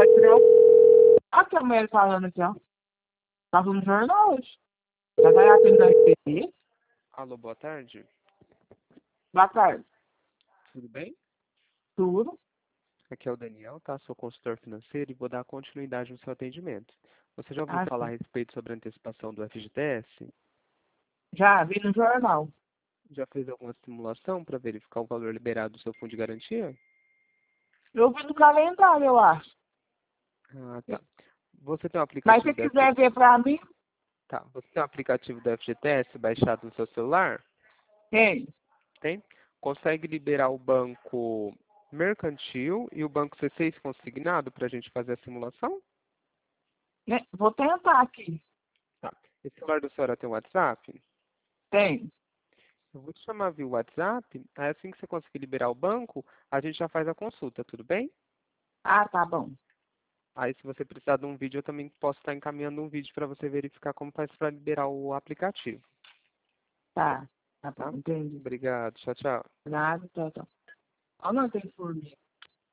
vai tirar o... Aqui a mulher falando aqui, ó. Tava no jornal hoje. Já vai atender a SPT. Alô, boa tarde. Boa tarde. Tudo bem? Tudo? Aqui é o Daniel, tá? Sou consultor financeiro e vou dar continuidade no seu atendimento. Você já ouviu falar a Sim. respeito sobre a antecipação do FGTS? Já vi no jornal. Já fez alguma simulação para verificar o valor liberado do seu fundo de garantia? Eu vi no calendário, eu acho. Ah, tá. Você tem um Mas se aplicativo do quiser FGTS? ver pra mim, Tá. Você tem um aplicativo do FGTS baixado no seu celular? tem. Tem? Consegue liberar o banco mercantil e o banco C6 consignado para a gente fazer a simulação? Né? Vou tentar aqui. Tá. Esse celular da senhora tem WhatsApp? Tem. Eu vou te chamar via WhatsApp, aí assim que você conseguir liberar o banco, a gente já faz a consulta, tudo bem? Ah, tá bom. Aí se você precisar de um vídeo, eu também posso estar encaminhando um vídeo para você verificar como faz para liberar o aplicativo, Tá. Tá bom, tá? entendi. Obrigado, tchau, tchau. Nada, tá, tá. Ó, não tem formiga.